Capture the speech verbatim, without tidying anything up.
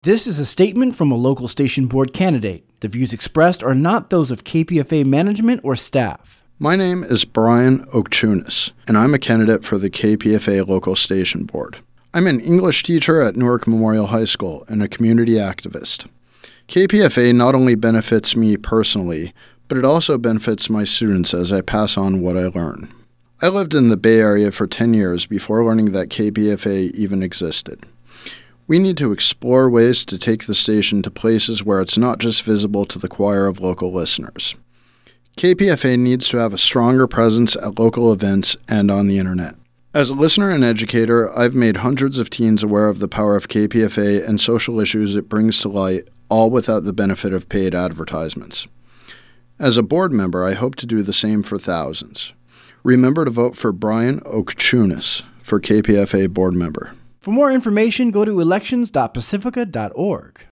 This is a statement from a local station board candidate. The views expressed are not those of K P F A management or staff. My name is Brian Okchunas, and I'm a candidate for the K P F A local station board. I'm an English teacher at Newark Memorial High School and a community activist. K P F A not only benefits me personally, but it also benefits my students as I pass on what I learn. I lived in the Bay Area for ten years before learning that K P F A even existed. We need to explore ways to take the station to places where it's not just visible to the choir of local listeners. K P F A needs to have a stronger presence at local events and on the internet. As a listener and educator, I've made hundreds of teens aware of the power of K P F A and social issues it brings to light, all without the benefit of paid advertisements. As a board member, I hope to do the same for thousands. Remember to vote for Brian Okchunas for K P F A board member. For more information, go to elections dot pacifica dot org.